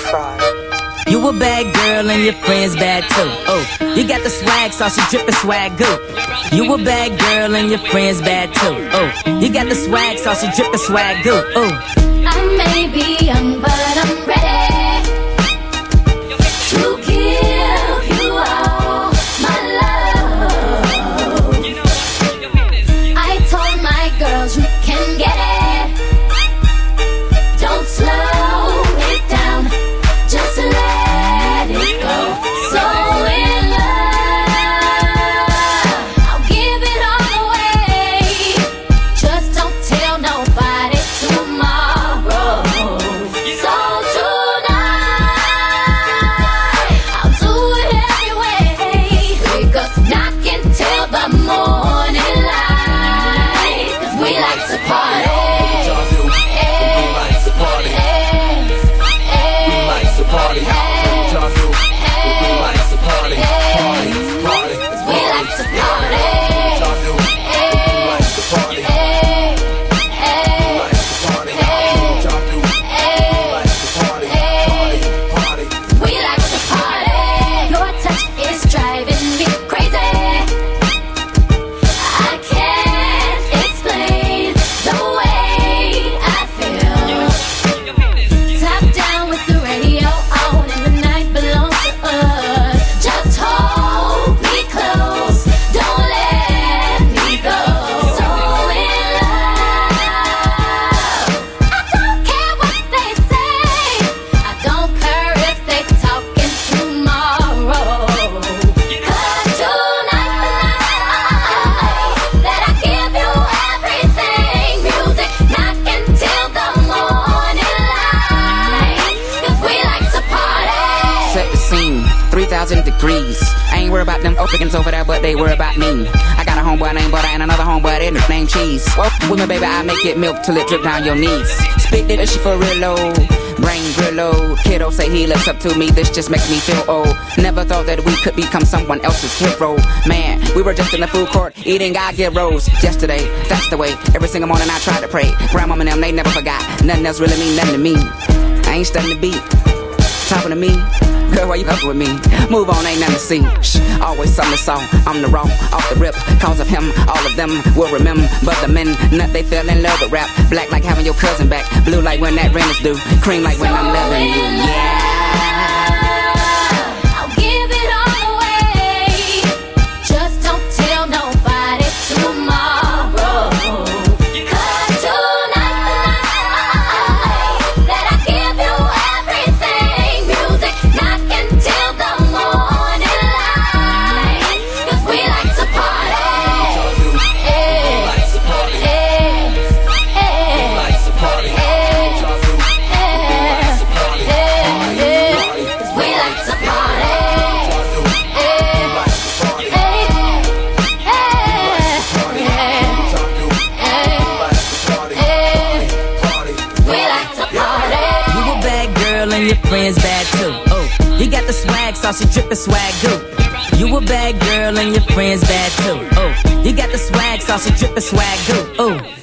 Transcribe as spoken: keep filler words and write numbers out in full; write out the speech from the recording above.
Fry. You a bad girl and your friends bad too. Oh, you got the swag, saucy drippin' swag goo. You a bad girl and your friends bad too. Oh, you got the swag, saucy drippin' swag goo. Oh, I may be young, but I'm ready to give you all my love. I told my girls you can get it. Don't slow it down, just let it go. So in love, I'll give it all away. Just don't tell nobody tomorrow. So tonight, I'll do it anyway, because I can tell the morning light, 'cause we like to party. Party, how y'all do? We like to party, party, party. We like to party. Y'all do? We like to party, we like to party. How y'all do? We like to party, party, party. We like to party. Your touch is driving me crazy. I can't explain the way I feel. Top down with the radio on, and the night belongs to us. Just hold me close, don't let me go. So in love, I don't care what they say. I don't care if they talking tomorrow. 'Cause tonight, the night that I give you everything. Music knocking till the morning light, 'cause we like to party. Set the scene, three thousand degrees. I ain't worried about them Africans over there, but they worry about me. I got a homeboy named Butter and another homeboy that named Cheese. Well, with me, baby, I make it milk till it drip down your knees. Spit that shit for real low, brain real low. Kiddo say he looks up to me, this just makes me feel old. Never thought that we could become someone else's hero. Man, we were just in the food court eating God get rolls. Yesterday, that's the way, every single morning I try to pray. Grandmama and them, they never forgot, nothing else really mean nothing to me. I ain't studying the beat, talking to me. Girl, why you up with me? Move on, ain't nothing to see. Shh, always something to saw. I'm the raw, off the rip. Cause of him, all of them will remember. But the men, nut, they fell in love with rap. Black like having your cousin back. Blue like when that rent is due. Cream like when I'm loving you. Yeah. I'll give it all away. Just don't tell nobody tomorrow. 'Cause tonight, the night that I give you everything. Music knocking till the morning light, 'cause we like to party. Y'all do? We like to party, we like to party. Y'all do? We like to party, party, party. 'Cause we like to party. Y'all do? We like to party, party, party. Y'all do? We like to party, party, party. We like to party. you a bad girl and your friends bad too. Oh, you got the swag, saucy drippin' swag goo. You a bad girl and your friends bad too. Oh, you got the swag, saucy drippin' swag goo. Oh.